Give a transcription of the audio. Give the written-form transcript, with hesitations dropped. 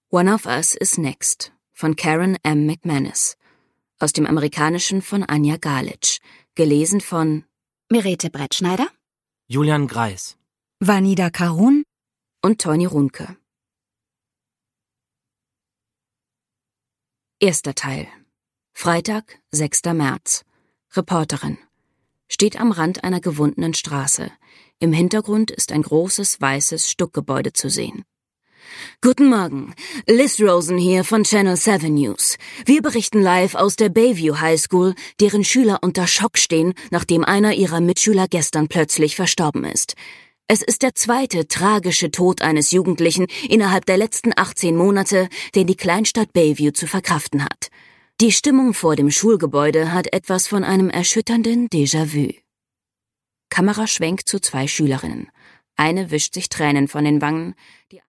One of Us is Next von Karen M. McManus. Aus dem Amerikanischen von Anja Galic. Gelesen von Merete Brettschneider, Julian Greis, Vanida Karun und Toni Runke. Erster Teil. Freitag, 6. März. Reporterin. Steht am Rand einer gewundenen Straße. Im Hintergrund ist ein großes, weißes Stuckgebäude zu sehen. Guten Morgen, Liz Rosen hier von Channel 7 News. Wir berichten live aus der Bayview High School, deren Schüler unter Schock stehen, nachdem einer ihrer Mitschüler gestern plötzlich verstorben ist. Es ist der zweite tragische Tod eines Jugendlichen innerhalb der letzten 18 Monate, den die Kleinstadt Bayview zu verkraften hat. Die Stimmung vor dem Schulgebäude hat etwas von einem erschütternden Déjà-vu. Kamera schwenkt zu 2 Schülerinnen. Eine wischt sich Tränen von den Wangen, die